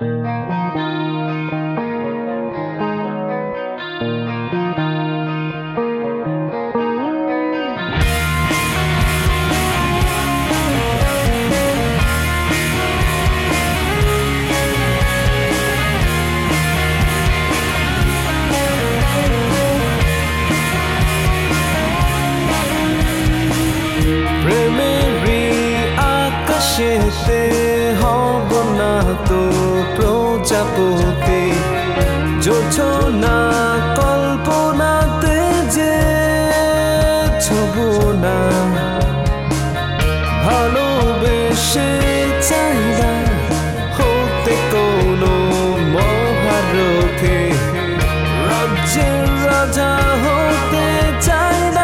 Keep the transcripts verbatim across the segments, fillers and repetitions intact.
আকাশেতে হব না তো প্রজাপতি, যোজনা কল্পনাতে যে ছুব না। ভালোবেসে চাই না হতে কোনো মহারথী, রাজ্যের রাজা হতে চাই না।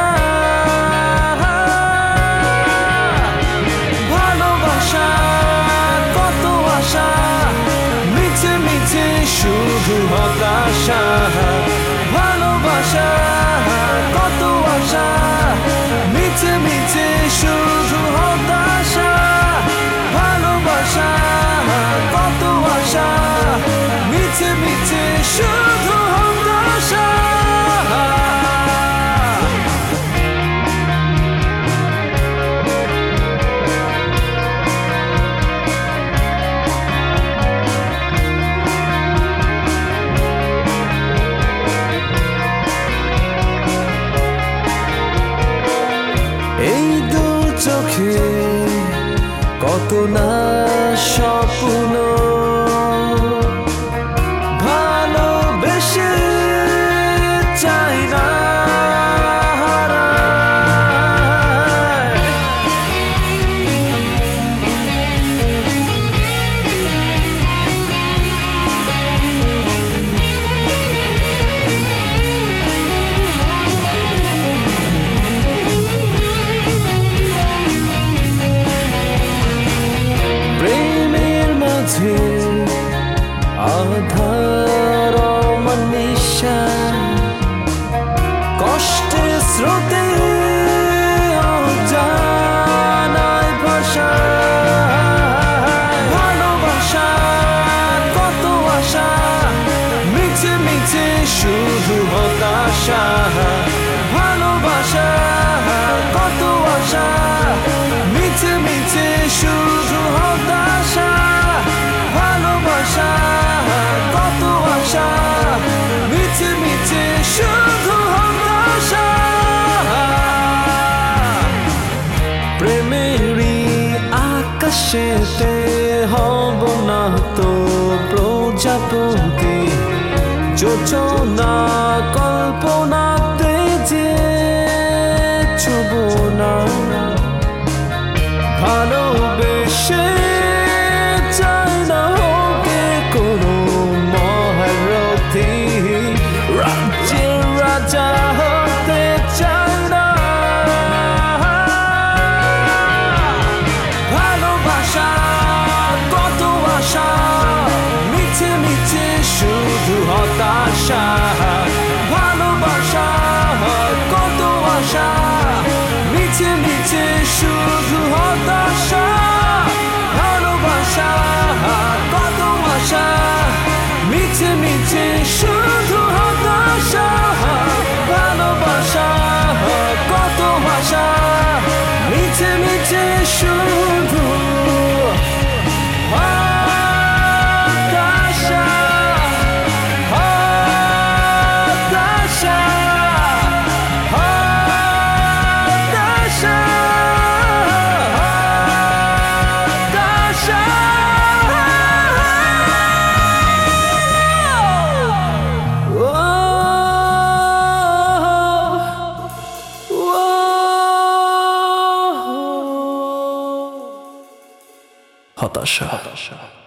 শুধু হতাশা, ভালোবাসা কত আশা, মিছে মিছে শুধু হতাশা। ভালোবাসা কত আশা, মিছে মিছে শুধু হতাশা। এই দু চোখে কত না স্বপ্ন, ভালোবেসে চাই না আধার মনীষা, কষ্টের স্রোতে জানায় ভাষা। ভালোবাসা কত আশা, মিছে মিছে শুধু হতাশা। ভালোবাসা কত আশা, মিছে মিছে শুধু হতাশা। ভালোবাসা কত আশা, মিছে মিছে শুধু হতাশা। প্রেমেরই আকাশেতে হব না তো প্রজাপতি, যোজনা কল্পনাতে যে ছুব না। ভালোবেসে চাই না হতে কোনো মহারথী, রাজ্যের রাজা হতে চাই না। ভালোবাসা কত আশা, মিছে মিছে শুধু হতাশা। ভালোবাসা কত আশা, মিছে মিছে শুধু হতাশা। ভালোবাসা কত আশা, মিছে মিছে শুধু হতাশা। ভালোবাসা কত আশা, মিছে মিছে শুধু হতাশা। হতাশা হতাশা হতাশা। হতাশা হতাশা